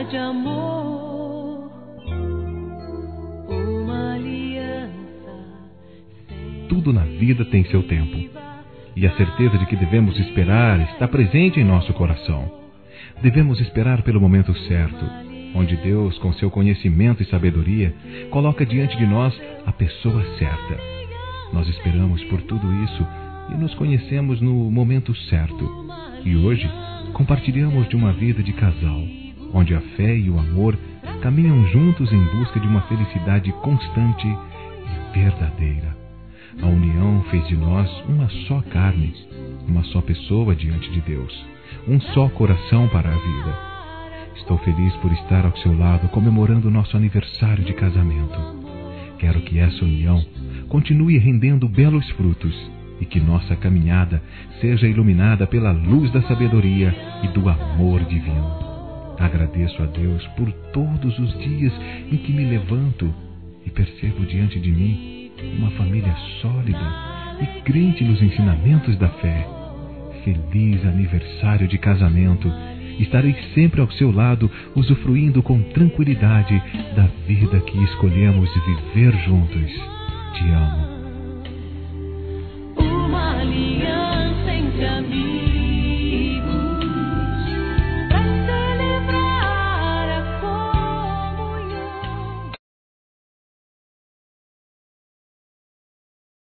de amor, uma aliança. Tudo na vida tem seu tempo, e a certeza de que devemos esperar está presente em nosso coração. Devemos esperar pelo momento certo, onde Deus, com seu conhecimento e sabedoria, coloca diante de nós a pessoa certa. Nós esperamos por tudo isso e nos conhecemos no momento certo. E hoje compartilhamos de uma vida de casal, onde a fé e o amor caminham juntos em busca de uma felicidade constante e verdadeira. A união fez de nós uma só carne, uma só pessoa diante de Deus, um só coração para a vida. Estou feliz por estar ao seu lado comemorando nosso aniversário de casamento. Quero que essa união continue rendendo belos frutos e que nossa caminhada seja iluminada pela luz da sabedoria e do amor divino. Agradeço a Deus por todos os dias em que me levanto e percebo diante de mim uma família sólida e crente nos ensinamentos da fé. Feliz aniversário de casamento! Estarei sempre ao seu lado, usufruindo com tranquilidade da vida que escolhemos viver juntos. Te amo. Uma aliança entre amigos.